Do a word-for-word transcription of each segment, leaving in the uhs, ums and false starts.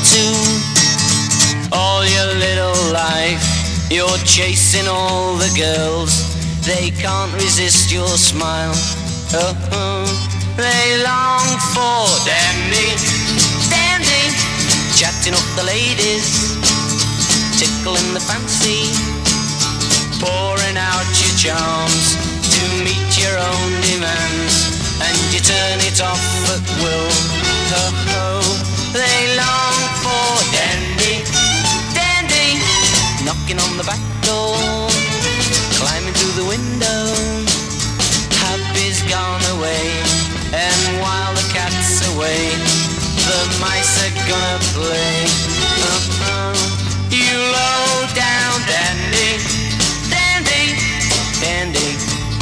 to. All your little life, you're chasing all the girls. They can't resist your smile. Oh, oh. They long for dandy, dandy, chatting up the ladies, tickling the fancy, pouring out your charms to meet your own demands, and you turn it off at will. Oh, oh. They long for dandy, dandy, knocking on the back door, climbing through the window. Happy's gone away, and while the cat's away, the mice are gonna play. Oh, oh. You low down dandy, dandy, dandy,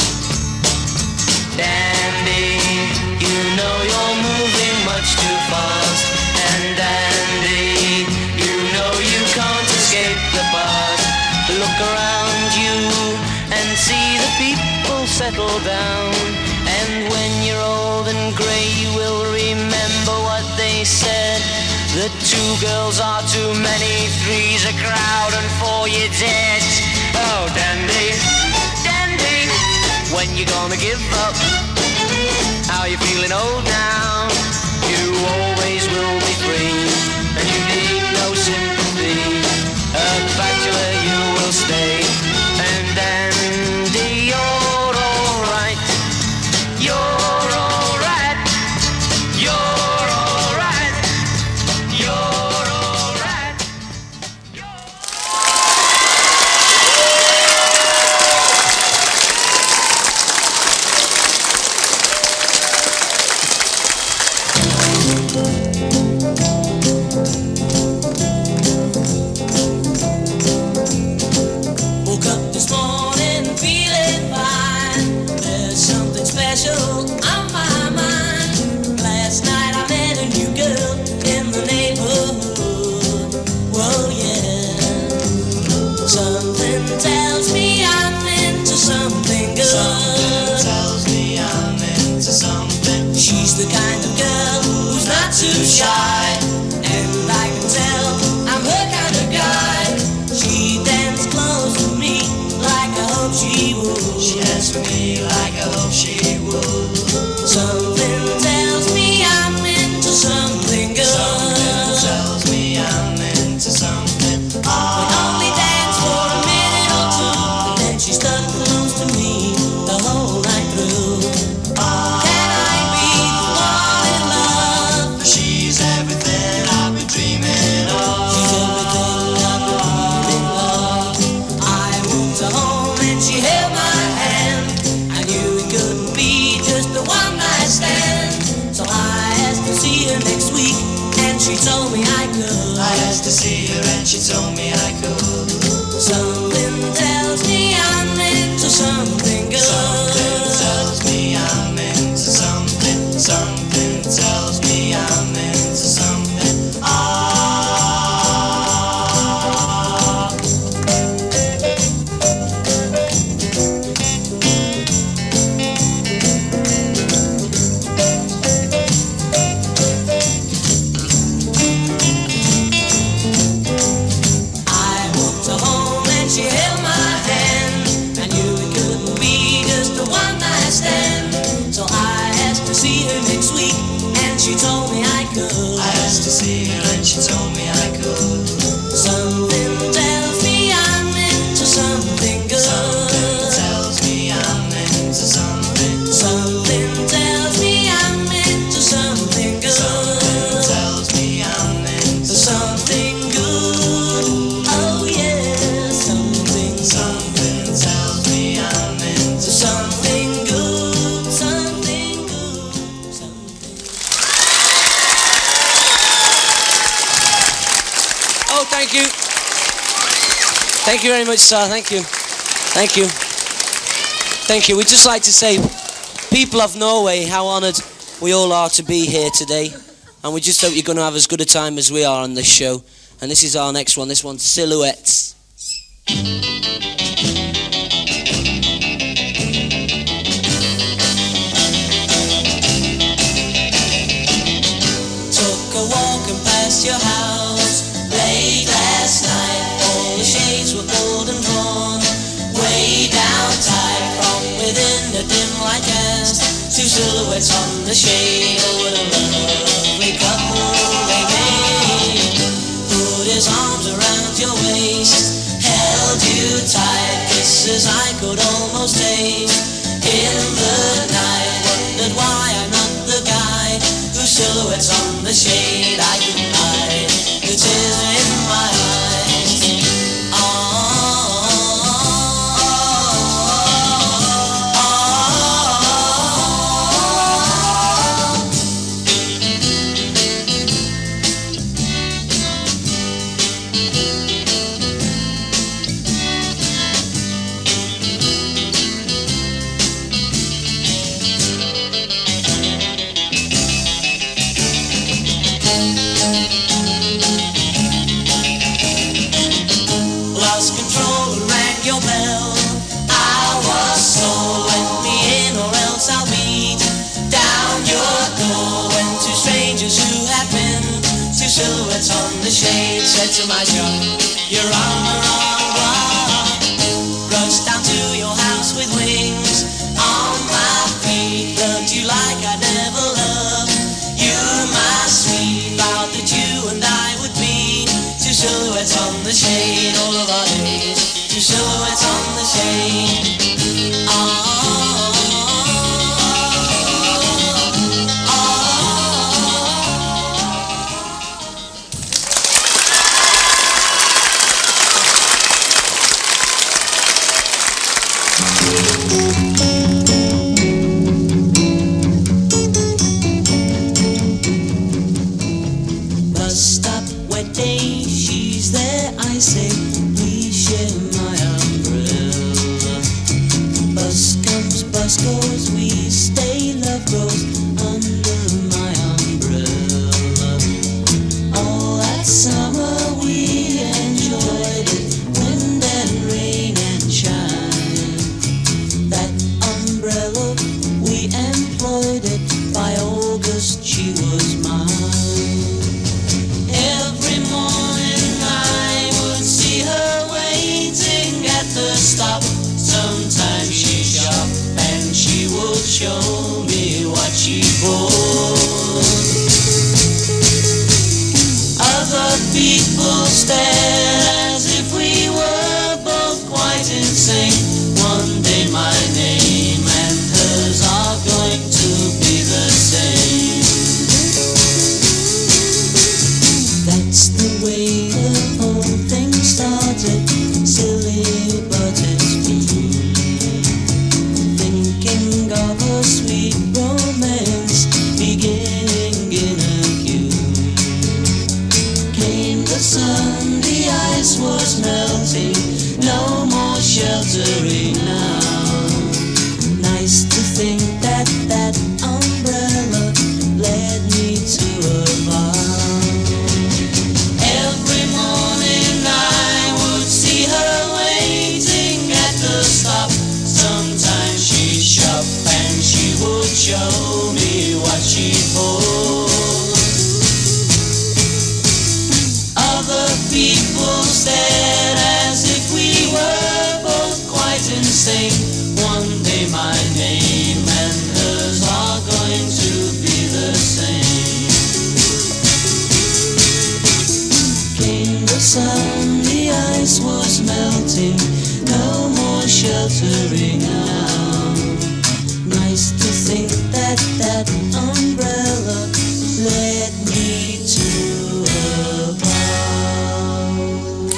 dandy. You know you're moving much too fast, and dandy, you know you can't escape the past. Look around you and see the people settle down, and when you're old and grey you will remember what they said, that two girls are too many, three's a crowd, and four you're dead. Oh dandy, dandy, when you gonna give up? How you feeling old now? You always will be free, and you need no sympathy. A bachelor you will stay, and dandy, you're alright. You're alright. You're alright. You're alright. Woke up this morning feeling fine. There's something special on my mind. Last night I met a new girl in the neighborhood. Whoa, yeah. Something tells me I'm into something good. Something tells me I'm into something. She's the kind of girl who's not too shy, and I can tell I'm her kind of guy. She danced close to me like I hope she would. She danced with me like I hope she would. Something tells me I'm into something good. Something tells me I'm into something. We only danced for a minute or two, and then she stuck close to me the whole night through. Can I be the one in love? She's everything I've been dreaming of. She's everything I've been dreaming of. I walked her home and she held my hand. I knew it couldn't be just a one night stand, so I asked to see her next week, and she told me I could. I asked to see her and she told me I could. Something tells me I'm into something good. Something tells me I'm into something. Something tells me I'm into something. Ah. I walked her home and she held my hand. I knew it couldn't be just a one night stand, so I asked to see her next week, and she told me I could. I asked to see her and she told me I could. Something tells me I'm into something good. Something tells me I'm into something. Something tells me I'm into something good. Something tells me I'm into something good. Oh yeah, something. Something tells me I'm into something good. Something good. Something. Oh, thank you. Thank you very much, sir. Thank you. Thank you. Thank you. We'd just like to say, people of Norway, how honoured we all are to be here today. And we just hope you're going to have as good a time as we are on this show. And this is our next one. This one's Silhouettes. Took a walk and past your house. silhouettes on the shade. Oh, what a lovely couple they made. Put his arms around your waist, held you tight, kisses I could almost taste. In the night, wondered why I'm not the guy whose silhouettes on the shade I can hide. The tears in my eyes. Oh, lost control and rang your bell. I was sold, let me in or else I'll beat down your door. When two strangers who had been two silhouettes on the shade said to my shop, you're on the wrong one. Rushed down to your house with wings on my feet. Loved you like I never loved you, my sweet. Vowed that you and I would be two silhouettes on the shade all of our days. Two silhouettes on the shade. Oh, oh, oh, bus stop, wet day, she's there, I say, please share my umbrella. Bus comes, bus goes, we stay, love grows under my umbrella. All that summer we enjoyed it, wind and rain and shine. That umbrella, we employed it, by August she was mine. Every morning I would see her waiting at the stop. Sometimes she'd shop and she would show me what she bought. Other people stared as if we were both quite insane. One day my name and hers are going to be the same. That's the way the whole thing started. Silly, but it's me. Thinking of a sweet romance beginning in a queue. Came the sun, the ice was melting. No more sheltering now. Nice to think that that umbrella led me to a vow. Every morning I would see her waiting at the stop. Sometimes she'd shop and she would show me what she bought. Other people stared as if we were both quite insane. One day my name and hers are going to be the same. Came the sun, the ice was melting. No more sheltering now. Nice to think that that umbrella led me to a vow.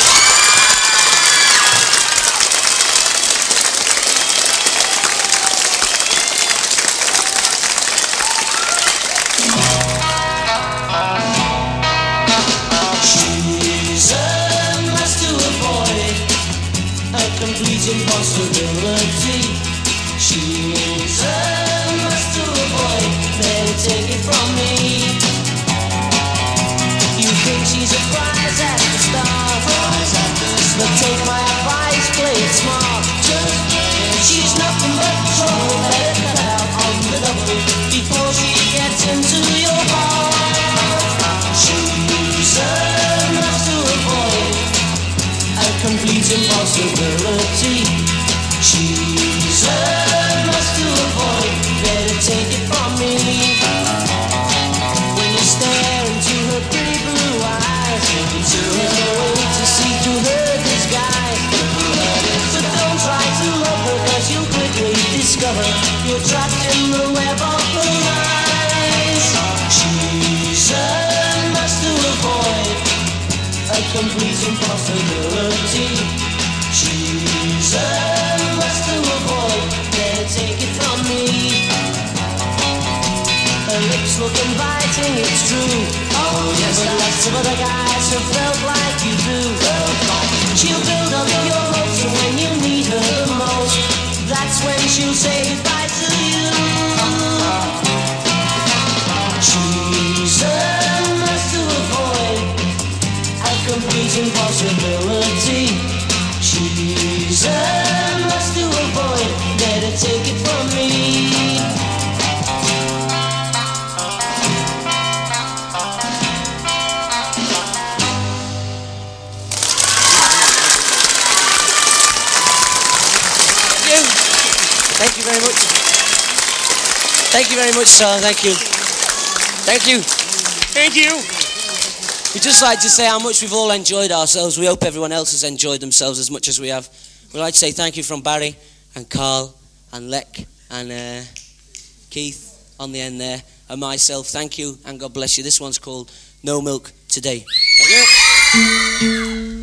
She's a must to avoid, a complete impossibility. She's a must to avoid, better take it from me. You think she's a prize at the start, prize at the start. But take my advice, play it smart. Just play it. She's nothing but trouble, better cut out on the double before she gets into your heart. She's a must to avoid, a complete impossibility. She's a must to avoid, better take very much. Thank you very much, sir. Thank you. Thank you. Thank you. We'd just like to say how much we've all enjoyed ourselves. We hope everyone else has enjoyed themselves as much as we have. We'd like to say thank you from Barry and Carl and Lek and uh, Keith on the end there and myself. Thank you and God bless you. This one's called No Milk Today. Thank you.